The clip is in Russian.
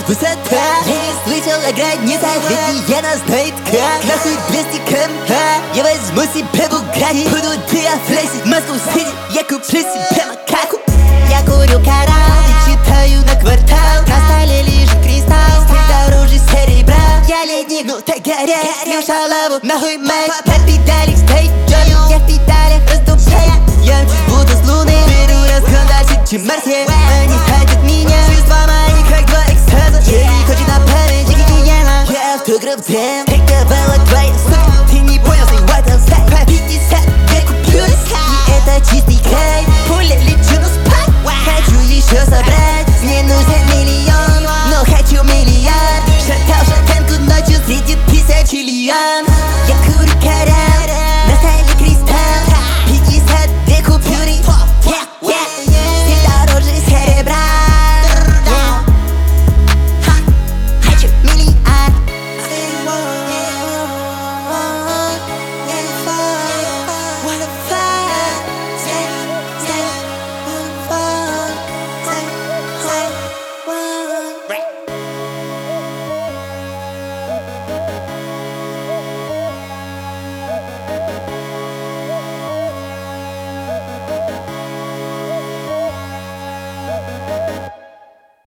высота. Я не слышал о границах, ведь не она знает как. Нахуй 200 км, я возьму себе Бугатти. Буду диафлексить Москву-Сити, я куплю себе макаку. Я курю коралл и читаю на квартал. На столе лежит кристалл, стиль дороже серебра. Я ледник, ну так горят, лил шалаву, нахуй мать. На педалях стоит Джонни, я в педалях раздупляя. Я будто с луны беру разгон дальше, чем Марсия. Они хотят меня, чувства мои как два экстаза. Джерри хочет на память, я автограф дем.